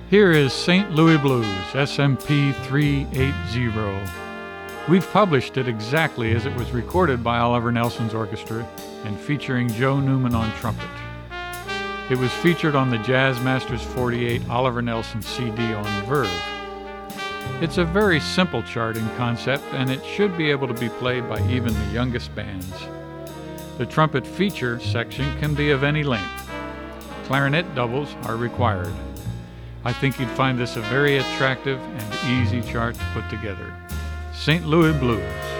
Here is St. Louis Blues, SMP 380. We've published it exactly as it was recorded by Oliver Nelson's orchestra and featuring Joe Newman on trumpet. It was featured on the Jazz Masters 48 Oliver Nelson CD on Verve. It's a very simple charting concept, and it should be able to be played by even the youngest bands. The trumpet feature section can be of any length. Clarinet doubles are required. I think you'd find this a very attractive and easy chart to put together. St. Louis Blues.